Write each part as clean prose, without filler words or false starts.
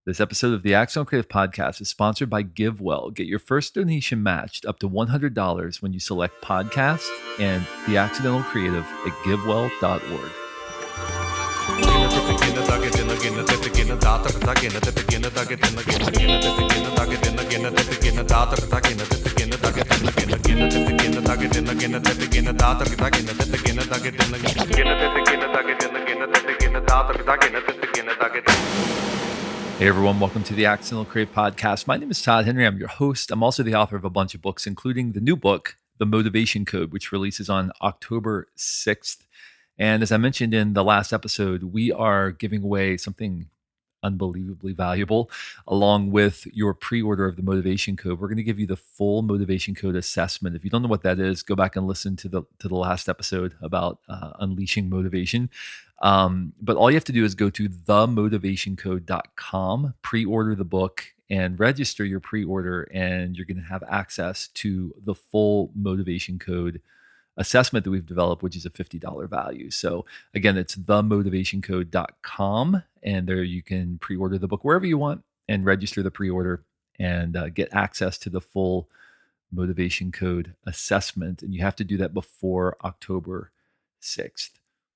This episode of the Accidental Creative Podcast is sponsored by GiveWell. Get your first donation matched up to $100 when you select podcast and the Accidental Creative at givewell.org. Hey everyone, welcome to the Accidental Creative Podcast. My name is Todd Henry. I'm your host. I'm also the author of a bunch of books, including the new book, The Motivation Code, which releases on October 6th. And as I mentioned in the last episode, we are giving away something unbelievably valuable along with your pre-order of the Motivation Code. We're going to give you the full Motivation Code assessment. If you don't know what that is, go back and listen to the last episode about unleashing motivation. But all you have to do is go to themotivationcode.com, pre-order the book, and register your pre-order, and you're going to have access to the full Motivation Code assessment that we've developed, which is a $50 value. So again, it's themotivationcode.com, and there you can pre-order the book wherever you want and register the pre-order and get access to the full Motivation Code assessment. And you have to do that before October 6th.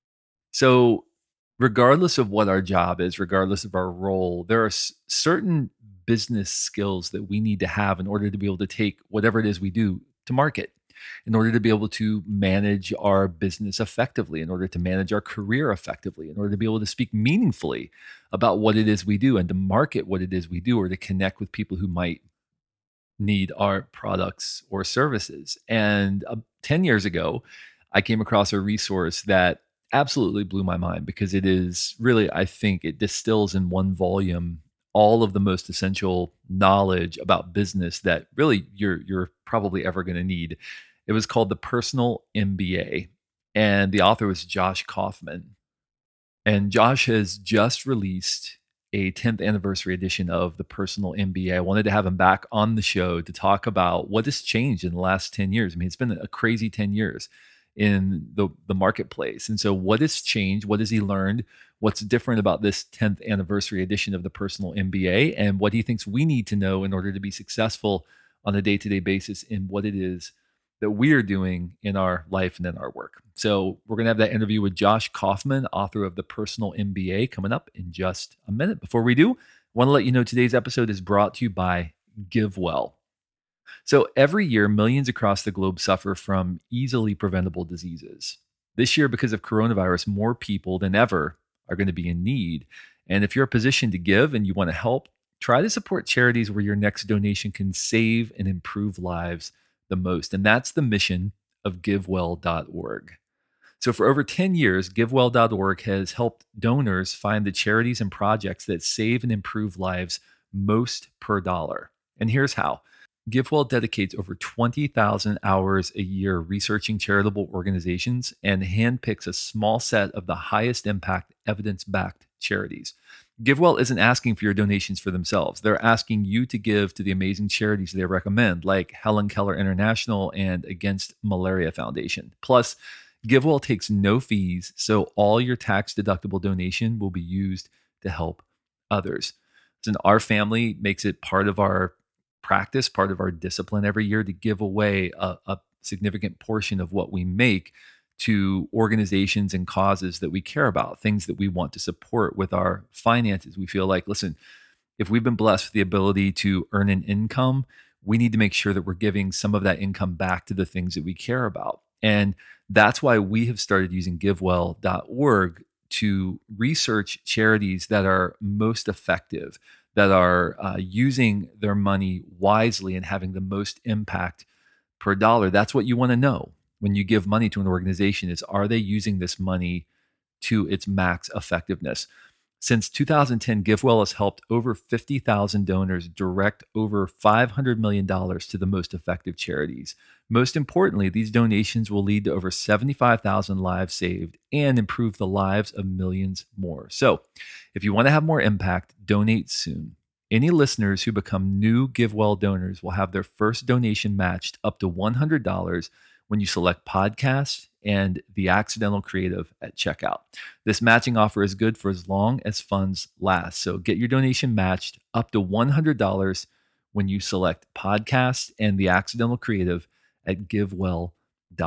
So regardless of what our job is, regardless of our role, there are certain business skills that we need to have in order to be able to take whatever it is we do to market, in order to be able to manage our business effectively, in order to manage our career effectively, in order to be able to speak meaningfully about what it is we do and to market what it is we do, or to connect with people who might need our products or services. And 10 years ago, I came across a resource that absolutely blew my mind, because it is really, I think it distills in one volume all of the most essential knowledge about business that really you're probably ever going to need. It was called The Personal MBA, and the author was Josh Kaufman. And Josh has just released a 10th anniversary edition of The Personal MBA. I wanted to have him back on the show to talk about what has changed in the last 10 years. I mean, it's been a crazy 10 years in the marketplace. And so what has changed? What has he learned? What's different about this 10th anniversary edition of The Personal MBA, and what he thinks we need to know in order to be successful on a day-to-day basis in what it is that we are doing in our life and in our work. So we're going to have that interview with Josh Kaufman, author of The Personal MBA, coming up in just a minute. Before we do, I want to let you know today's episode is brought to you by GiveWell. So every year, millions across the globe suffer from easily preventable diseases. This year, because of coronavirus, more people than ever are going to be in need. And if you're in a position to give and you want to help, try to support charities where your next donation can save and improve lives the most. And that's the mission of GiveWell.org. So for over 10 years, GiveWell.org has helped donors find the charities and projects that save and improve lives most per dollar. And here's how. GiveWell dedicates over 20,000 hours a year researching charitable organizations and handpicks a small set of the highest impact, evidence-backed charities. GiveWell isn't asking for your donations for themselves. They're asking you to give to the amazing charities they recommend, like Helen Keller International and Against Malaria Foundation. Plus, GiveWell takes no fees, so all your tax-deductible donation will be used to help others. And our family makes it part of our practice, part of our discipline every year to give away a significant portion of what we make to organizations and causes that we care about, things that we want to support with our finances. We feel like, listen, if we've been blessed with the ability to earn an income, we need to make sure that we're giving some of that income back to the things that we care about. And that's why we have started using GiveWell.org to research charities that are most effective, that are using their money wisely and having the most impact per dollar. That's what you want to know when you give money to an organization is, are they using this money to its max effectiveness? Since 2010, GiveWell has helped over 50,000 donors direct over $500 million to the most effective charities. Most importantly, these donations will lead to over 75,000 lives saved and improve the lives of millions more. So if you want to have more impact, donate soon. Any listeners who become new GiveWell donors will have their first donation matched up to $100 when you select podcast and The Accidental Creative at checkout. This matching offer is good for as long as funds last. So get your donation matched up to $100 when you select podcast and The Accidental Creative at givewell.org.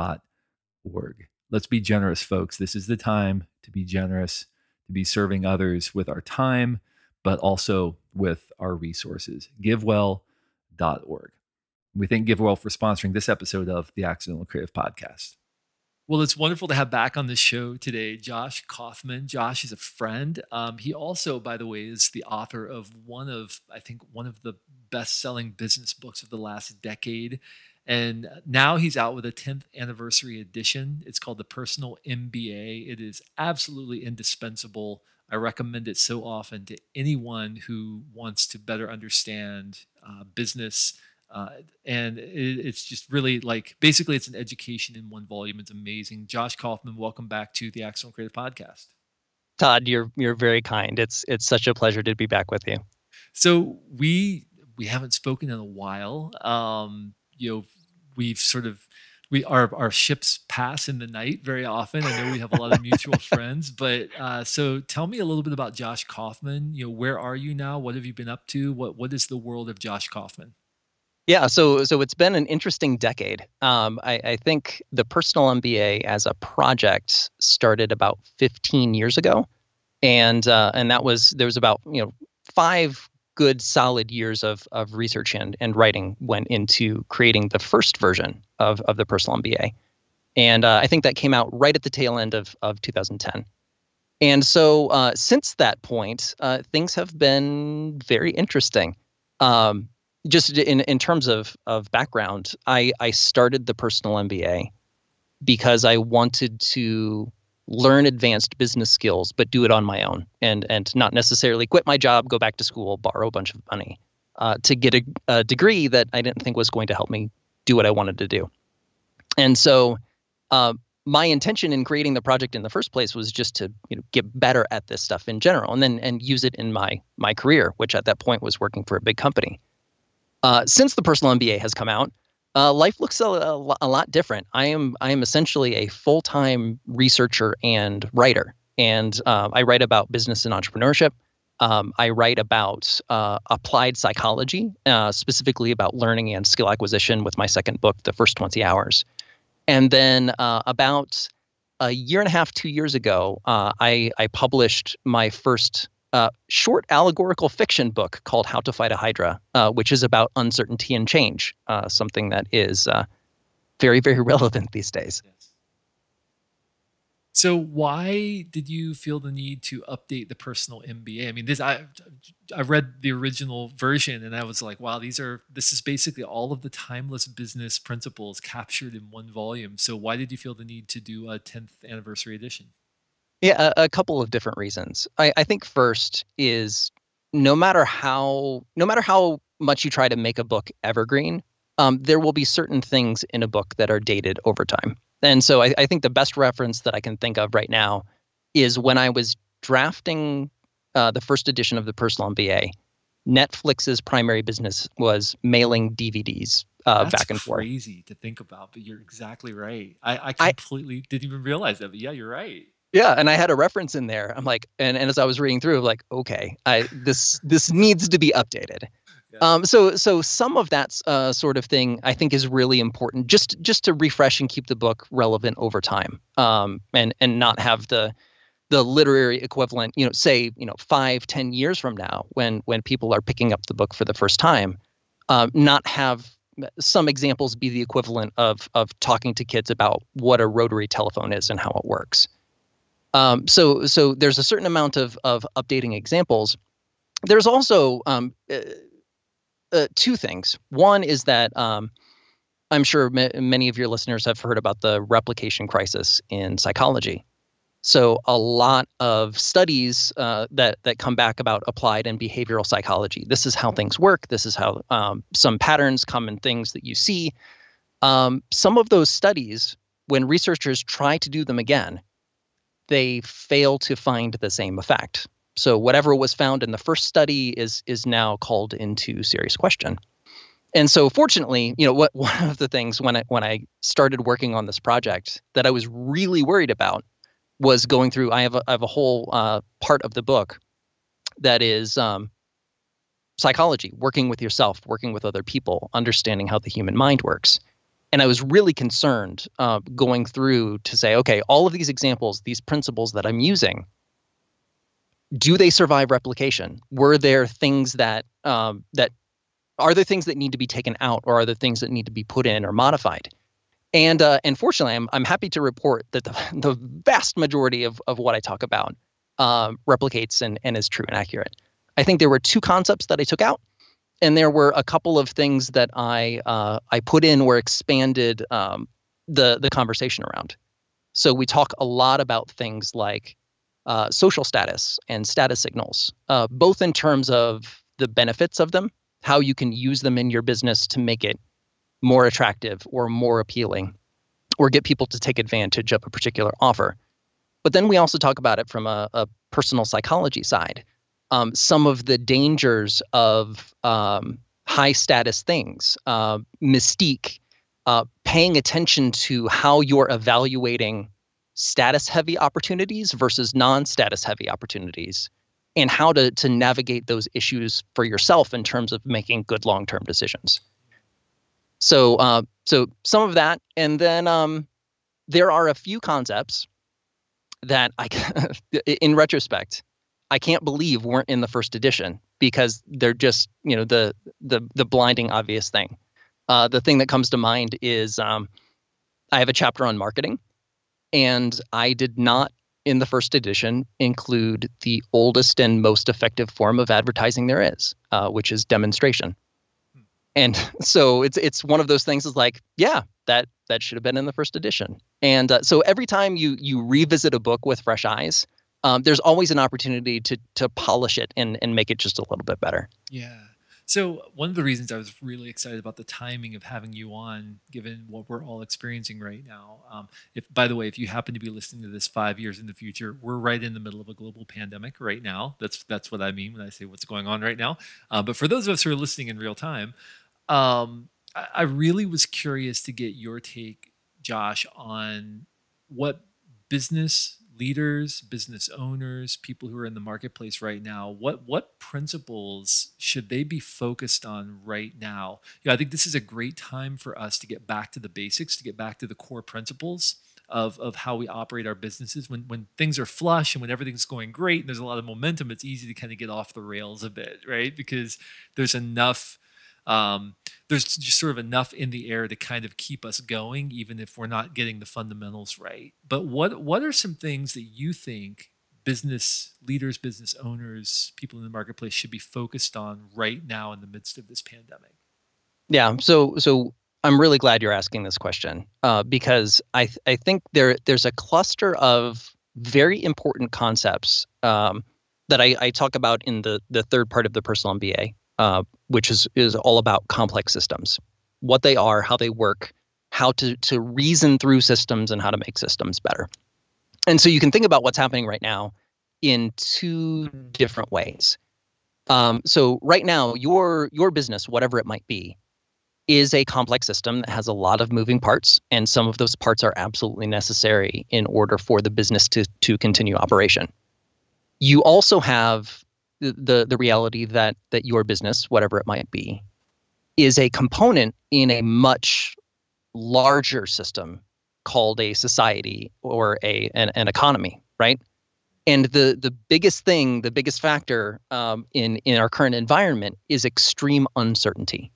Let's be generous, folks. This is the time to be generous, to be serving others with our time, but also with our resources. Givewell.org. We thank GiveWell for sponsoring this episode of the Accidental Creative Podcast. Well, it's wonderful to have back on the show today Josh Kaufman. Josh is a friend. He also, by the way, is the author of one of the best-selling business books of the last decade. And now he's out with a 10th anniversary edition. It's called The Personal MBA. It is absolutely indispensable. I recommend it so often to anyone who wants to better understand business. And it's just really basically it's an education in one volume. It's amazing. Josh Kaufman, welcome back to the Accidental Creative Podcast. Todd, you're very kind. It's such a pleasure to be back with you. So we haven't spoken in a while. We've sort of our ships pass in the night very often. I know we have a lot of mutual friends, but so tell me a little bit about Josh Kaufman. Where are you now? What have you been up to? What is the world of Josh Kaufman? Yeah, so it's been an interesting decade. I think the Personal MBA as a project started about 15 years ago, and there was about 5 good solid years of research and writing went into creating the first version of the Personal MBA, and I think that came out right at the tail end of 2010. And so since that point, things have been very interesting. Just in terms of background, I started the Personal MBA because I wanted to learn advanced business skills, but do it on my own and not necessarily quit my job, go back to school, borrow a bunch of money to get a degree that I didn't think was going to help me do what I wanted to do. And so my intention in creating the project in the first place was just to get better at this stuff in general and use it in my career, which at that point was working for a big company. Since the Personal MBA has come out, life looks a lot different. I am essentially a full-time researcher and writer, and I write about business and entrepreneurship. I write about applied psychology, specifically about learning and skill acquisition with my second book, The First 20 Hours. And then about a year and a half, 2 years ago, I published my first short allegorical fiction book called How to Fight a Hydra, which is about uncertainty and change, something that is very, very relevant these days. Yes. So why did you feel the need to update the Personal MBA? I mean, I read the original version and I was like, wow, this is basically all of the timeless business principles captured in one volume. So why did you feel the need to do a 10th anniversary edition? Yeah, a couple of different reasons. I think first is no matter how much you try to make a book evergreen, there will be certain things in a book that are dated over time. And so I think the best reference that I can think of right now is when I was drafting the first edition of the Personal MBA, Netflix's primary business was mailing DVDs back and forth. That's crazy to think about, but you're exactly right. I completely didn't even realize that, but yeah, you're right. Yeah, and I had a reference in there. I'm like, and as I was reading through, I'm like, okay, this needs to be updated. Yeah. So some of that sort of thing I think is really important, just to refresh and keep the book relevant over time, and not have the literary equivalent, say 5-10 years from now when people are picking up the book for the first time, not have some examples be the equivalent of talking to kids about what a rotary telephone is and how it works. So there's a certain amount of updating examples. There's also two things. One is that I'm sure many of your listeners have heard about the replication crisis in psychology. So a lot of studies that come back about applied and behavioral psychology. This is how things work. This is how some patterns come in things that you see. Some of those studies, when researchers try to do them again, they fail to find the same effect. So whatever was found in the first study is now called into serious question. And so fortunately, what one of the things when I started working on this project that I was really worried about was going through. I have a whole part of the book that is psychology, working with yourself, working with other people, understanding how the human mind works. And I was really concerned going through to say, okay, all of these examples, these principles that I'm using, do they survive replication? Were there things that are there things that need to be taken out, or are there things that need to be put in or modified? And fortunately, I'm happy to report that the vast majority of what I talk about replicates and is true and accurate. I think there were 2 concepts that I took out, and there were a couple of things that I put in or expanded the conversation around. So we talk a lot about things like social status and status signals, both in terms of the benefits of them, how you can use them in your business to make it more attractive or more appealing, or get people to take advantage of a particular offer. But then we also talk about it from a personal psychology side. Some of the dangers of high status things, mystique, paying attention to how you're evaluating status heavy opportunities versus non-status heavy opportunities, and how to navigate those issues for yourself in terms of making good long-term decisions. So some of that, and then there are a few concepts that in retrospect, I can't believe weren't in the first edition, because they're just, the blinding obvious thing. The thing that comes to mind is I have a chapter on marketing, and I did not, in the first edition, include the oldest and most effective form of advertising there is, which is demonstration. And so it's one of those things is like, yeah, that should have been in the first edition. And so every time you revisit a book with fresh eyes, there's always an opportunity to polish it and make it just a little bit better. Yeah. So one of the reasons I was really excited about the timing of having you on, given what we're all experiencing right now, by the way, if you happen to be listening to this 5 years in the future, we're right in the middle of a global pandemic right now. That's what I mean when I say what's going on right now. But for those of us who are listening in real time, I really was curious to get your take, Josh, on what business leaders, business owners, people who are in the marketplace right now, what principles should they be focused on right now? I think this is a great time for us to get back to the basics, to get back to the core principles of how we operate our businesses. When things are flush and when everything's going great and there's a lot of momentum, it's easy to kind of get off the rails a bit, right? Because there's enough there's just sort of enough in the air to kind of keep us going, even if we're not getting the fundamentals right. But what are some things that you think business leaders, business owners, people in the marketplace should be focused on right now in the midst of this pandemic? Yeah. So I'm really glad you're asking this question because I think there's a cluster of very important concepts that I talk about in the third part of the Personal MBA. Which is all about complex systems, what they are, how they work, how to reason through systems, and how to make systems better. And so you can think about what's happening right now in 2 different ways. So right now, your business, whatever it might be, is a complex system that has a lot of moving parts, and some of those parts are absolutely necessary in order for the business to continue operation. You also have the reality that your business, whatever it might be, is a component in a much larger system called a society or an economy, right? And the biggest thing, the biggest factor in our current environment is extreme uncertainty.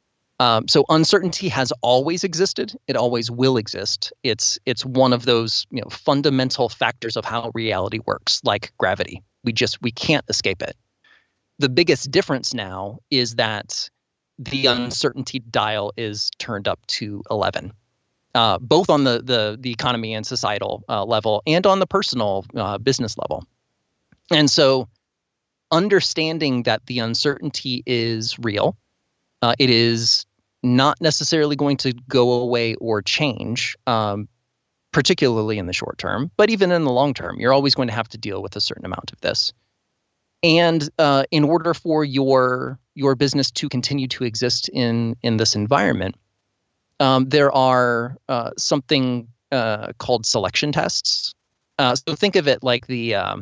So uncertainty has always existed. It always will exist. It's one of those fundamental factors of how reality works, like gravity. We can't escape it. The biggest difference now is that the uncertainty dial is turned up to 11, both on the economy and societal level and on the personal business level. And so understanding that the uncertainty is real, it is not necessarily going to go away or change, particularly in the short term, but even in the long term, you're always going to have to deal with a certain amount of this. And in order for your business to continue to exist in this environment, there are something called selection tests. So think of it like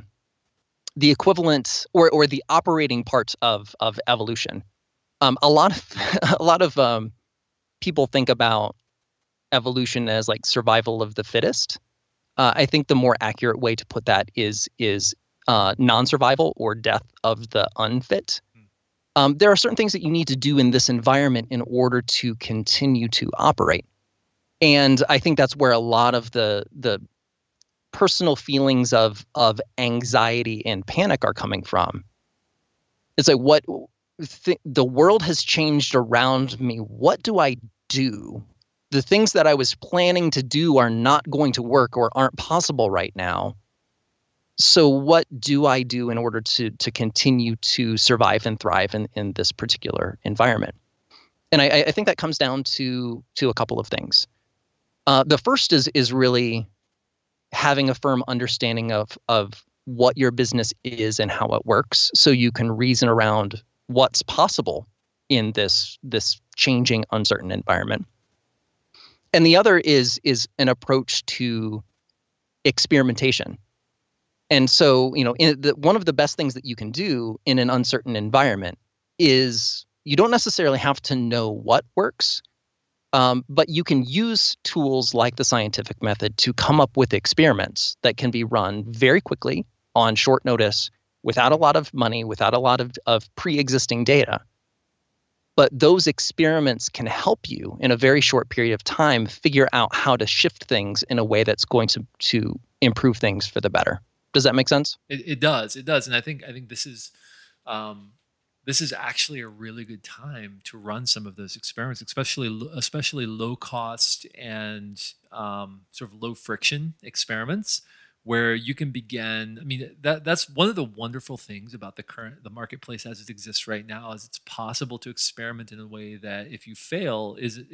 the equivalent or the operating part of evolution. A lot of a lot of people think about evolution as like survival of the fittest. I think the more accurate way to put that is non-survival or death of the unfit. There are certain things that you need to do in this environment in order to continue to operate. And I think that's where a lot of the personal feelings of anxiety and panic are coming from. It's like, the world has changed around me. What do I do? The things that I was planning to do are not going to work or aren't possible right now. So what do I do in order to continue to survive and thrive in this particular environment? And I think that comes down to a couple of things. The first is really having a firm understanding of what your business is and how it works, so you can reason around what's possible in this changing, uncertain environment. And the other is an approach to experimentation. And so, one of the best things that you can do in an uncertain environment is you don't necessarily have to know what works, but you can use tools like the scientific method to come up with experiments that can be run very quickly on short notice without a lot of money, without a lot of pre-existing data. But those experiments can help you in a very short period of time figure out how to shift things in a way that's going to improve things for the better. Does that make sense? It does. It does. And I think this is actually a really good time to run some of those experiments, especially low cost and sort of low friction experiments, where you can begin. I mean, that's one of the wonderful things about the marketplace as it exists right now, is it's possible to experiment in a way that, if you fail,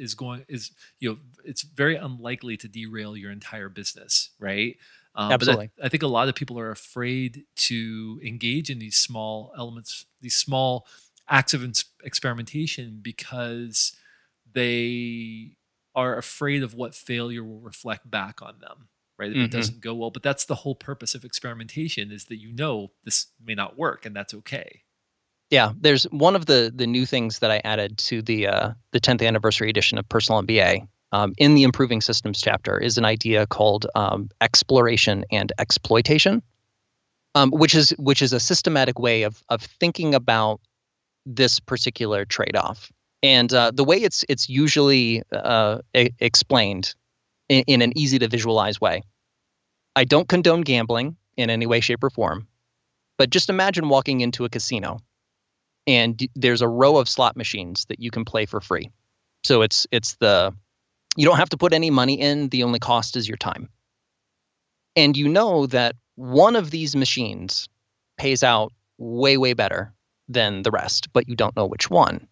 it's very unlikely to derail your entire business, right? Absolutely. But I think a lot of people are afraid to engage in these small elements, these small acts of experimentation, because they are afraid of what failure will reflect back on them, right? If it doesn't go well. But that's the whole purpose of experimentation, is that this may not work, and that's okay. Yeah, there's one of the new things that I added to the 10th anniversary edition of Personal MBA. In the Improving Systems chapter is an idea called exploration and exploitation, which is a systematic way of thinking about this particular trade-off. And the way it's usually explained in an easy to visualize way. I don't condone gambling in any way, shape, or form, but just imagine walking into a casino and there's a row of slot machines that you can play for free. So you don't have to put any money in. The only cost is your time. And you know that one of these machines pays out way, way better than the rest, but you don't know which one.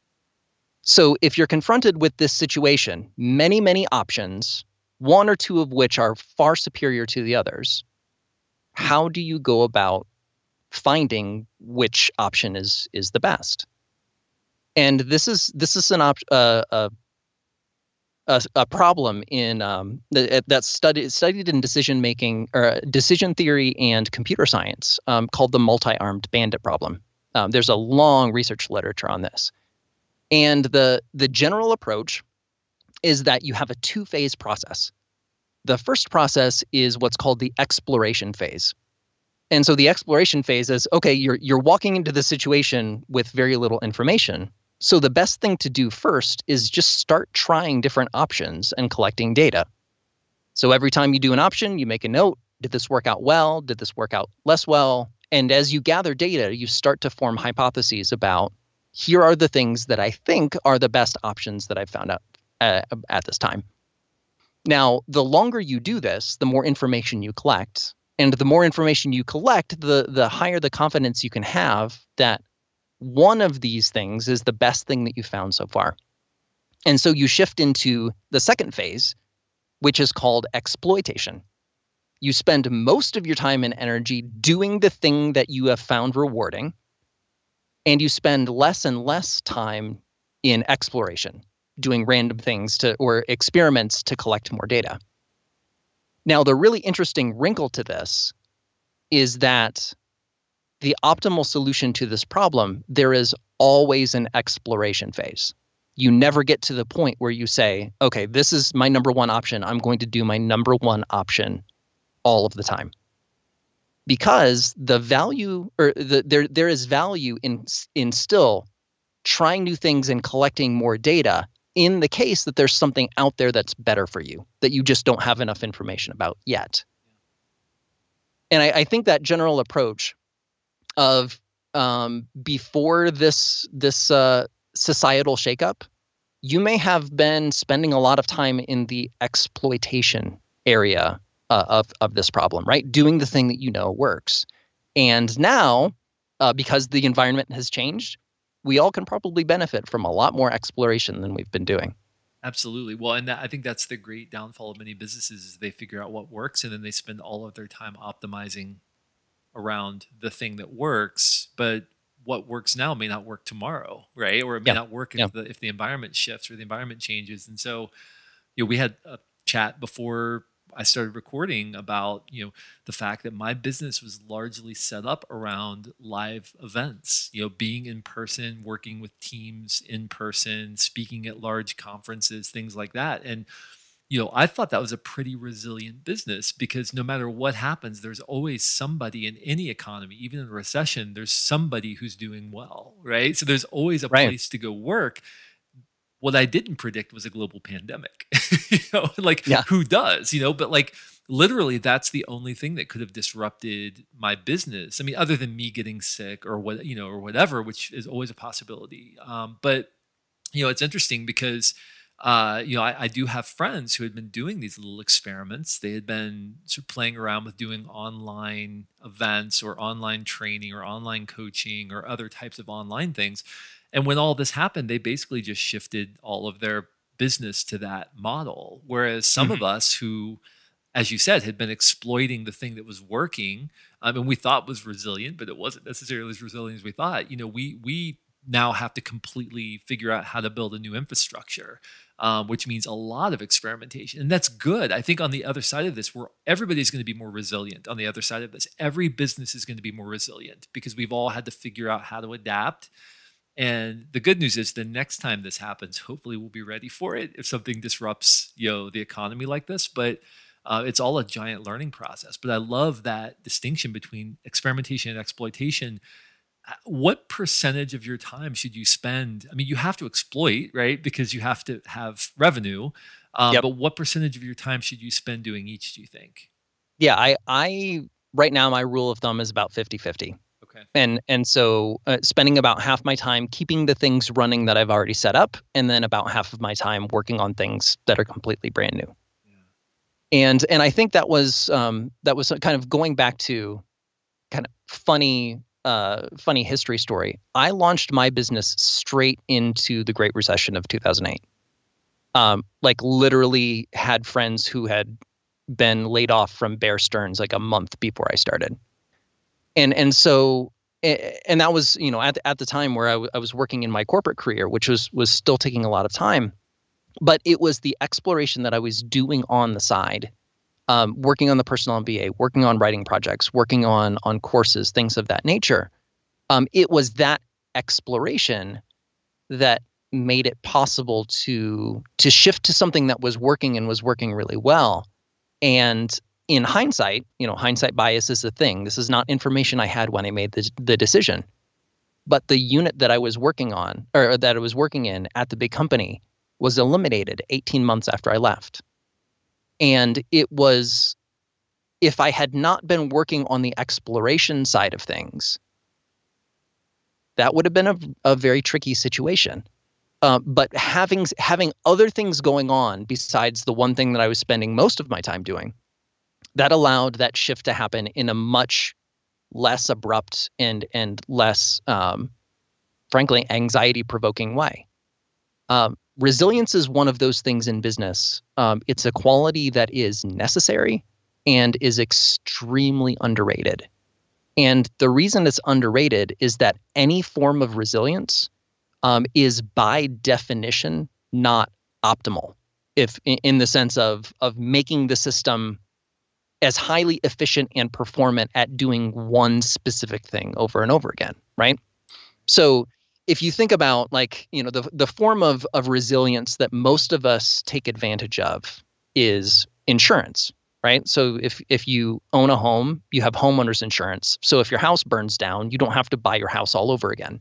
So if you're confronted with this situation, many, many options, one or two of which are far superior to the others, how do you go about finding which option is the best? And this is a problem in that's studied in decision making or decision theory and computer science, called the multi-armed bandit problem. There's a long research literature on this, and the general approach is that you have a two-phase process. The first process is what's called the exploration phase. And so the exploration phase is, okay, you're walking into the situation with very little information. So the best thing to do first is just start trying different options and collecting data. So every time you do an option, you make a note. Did this work out well? Did this work out less well? And as you gather data, you start to form hypotheses about, here are the things that I think are the best options that I've found out at this time. Now, the longer you do this, the more information you collect. And the more information you collect, the higher the confidence you can have that one of these things is the best thing that you found so far. And so you shift into the second phase, which is called exploitation. You spend most of your time and energy doing the thing that you have found rewarding, and you spend less and less time in exploration, doing random things or experiments to collect more data. Now, the really interesting wrinkle to this is that the optimal solution to this problem, there is always an exploration phase. You never get to the point where you say, okay, this is my number one option. I'm going to do my number one option all of the time. Because the value, or there is value in still trying new things and collecting more data in the case that there's something out there that's better for you that you just don't have enough information about yet. And I think that general approach of before this societal shakeup, you may have been spending a lot of time in the exploitation area of this problem, right? Doing the thing that you know works. And now, because the environment has changed, we all can probably benefit from a lot more exploration than we've been doing. Absolutely. Well, and I think that's the great downfall of many businesses is they figure out what works and then they spend all of their time optimizing around the thing that works, but what works now may not work tomorrow, right? Or it may not work if the environment shifts or the environment changes. And so, we had a chat before I started recording about, the fact that my business was largely set up around live events, being in person, working with teams in person, speaking at large conferences, things like that. And, I thought that was a pretty resilient business because no matter what happens, there's always somebody in any economy, even in a recession, there's somebody who's doing well, right? So there's always a place to go work. What I didn't predict was a global pandemic, who does, but literally that's the only thing that could have disrupted my business. I mean, other than me getting sick or what, or whatever, which is always a possibility. But it's interesting because, I do have friends who had been doing these little experiments. They had been sort of playing around with doing online events or online training or online coaching or other types of online things. And when all this happened, they basically just shifted all of their business to that model. Whereas some of us who, as you said, had been exploiting the thing that was working, and we thought was resilient, but it wasn't necessarily as resilient as we thought. We now have to completely figure out how to build a new infrastructure, which means a lot of experimentation. And that's good. I think on the other side of this, everybody's going to be more resilient on the other side of this. Every business is going to be more resilient because we've all had to figure out how to adapt. And the good news is the next time this happens, hopefully we'll be ready for it if something disrupts, the economy like this. But it's all a giant learning process. But I love that distinction between experimentation and exploitation. What percentage of your time should you spend? I mean, you have to exploit, right? Because you have to have revenue. But what percentage of your time should you spend doing each, do you think? Yeah, I right now, my rule of thumb is about 50-50. Okay. And so spending about half my time keeping the things running that I've already set up, and then about half of my time working on things that are completely brand new. Yeah. And I think that was kind of going back to kind of funny history story. I launched my business straight into the Great Recession of 2008. Literally had friends who had been laid off from Bear Stearns like a month before I started. And so that was, at the time where I was working in my corporate career, which was still taking a lot of time, but it was the exploration that I was doing on the side, working on the personal MBA, working on writing projects, working on courses, things of that nature. It was that exploration that made it possible to shift to something that was working and was working really well. And in hindsight, hindsight bias is a thing. This is not information I had when I made the decision. But the unit that I was working on, or that I was working in at the big company, was eliminated 18 months after I left. And it was, if I had not been working on the exploration side of things, that would have been a very tricky situation. But having other things going on besides the one thing that I was spending most of my time doing, that allowed that shift to happen in a much less abrupt and less, frankly, anxiety-provoking way. Resilience is one of those things in business. It's a quality that is necessary, and is extremely underrated. And the reason it's underrated is that any form of resilience is by definition not optimal, if in the sense of making the system as highly efficient and performant at doing one specific thing over and over again, right? So if you think about the form of resilience that most of us take advantage of is insurance, right? So if you own a home, you have homeowners insurance. So if your house burns down, you don't have to buy your house all over again.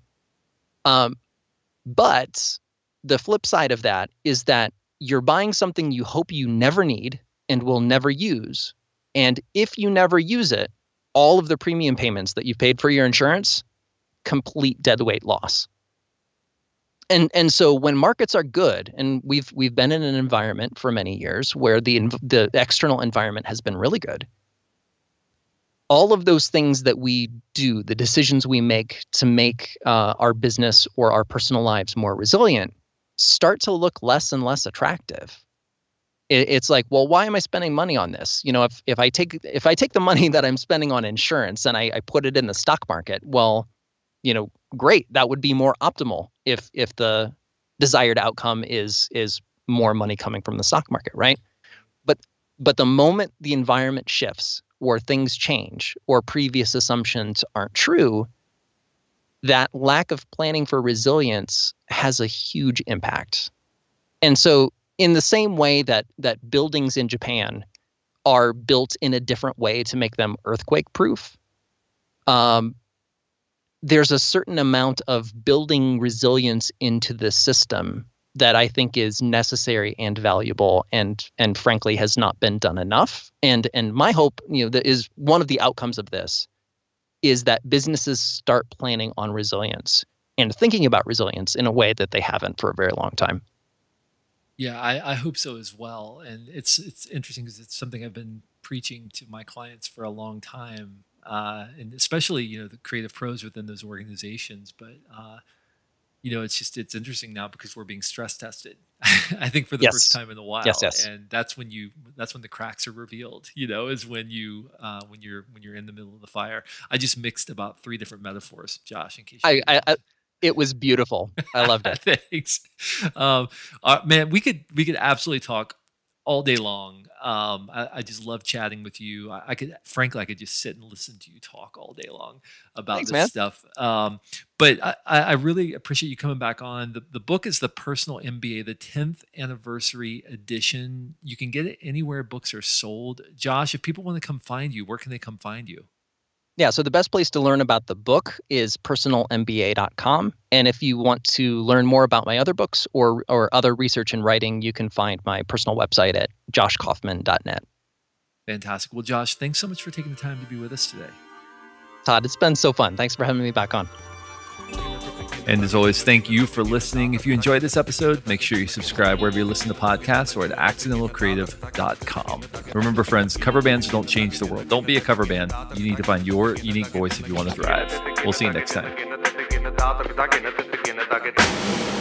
But the flip side of that is that you're buying something you hope you never need and will never use. And if you never use it, all of the premium payments that you've paid for your insurance, complete deadweight loss. And so when markets are good, and we've been in an environment for many years where the external environment has been really good, all of those things that we do, the decisions we make to make our business or our personal lives more resilient, start to look less and less attractive. It's like, well, why am I spending money on this? If I take the money that I'm spending on insurance and I put it in the stock market, well, great. That would be more optimal if the desired outcome is more money coming from the stock market, right? But the moment the environment shifts or things change or previous assumptions aren't true, that lack of planning for resilience has a huge impact. And so in the same way that buildings in Japan are built in a different way to make them earthquake proof, there's a certain amount of building resilience into the system that I think is necessary and valuable, and frankly has not been done enough. And my hope, that is one of the outcomes of this, is that businesses start planning on resilience and thinking about resilience in a way that they haven't for a very long time. Yeah, I hope so as well. And it's interesting because it's something I've been preaching to my clients for a long time, and especially the creative pros within those organizations. But it's interesting now because we're being stress tested. I think for the first time in a while, yes. And that's when the cracks are revealed. Is when when you're in the middle of the fire. I just mixed about 3 different metaphors, Josh, in case it was beautiful. I loved it. Thanks. Man, we could absolutely talk all day long. I just love chatting with you. I could just sit and listen to you talk all day long about this stuff. But I really appreciate you coming back on. The book is The Personal MBA, the 10th anniversary edition. You can get it anywhere books are sold. Josh, if people want to come find you, where can they come find you? Yeah, so the best place to learn about the book is personalmba.com. And if you want to learn more about my other books or other research and writing, you can find my personal website at joshkaufman.net. Fantastic. Well, Josh, thanks so much for taking the time to be with us today. Todd, it's been so fun. Thanks for having me back on. And as always, thank you for listening. If you enjoyed this episode, make sure you subscribe wherever you listen to podcasts or at accidentalcreative.com. Remember, friends, cover bands don't change the world. Don't be a cover band. You need to find your unique voice if you want to thrive. We'll see you next time.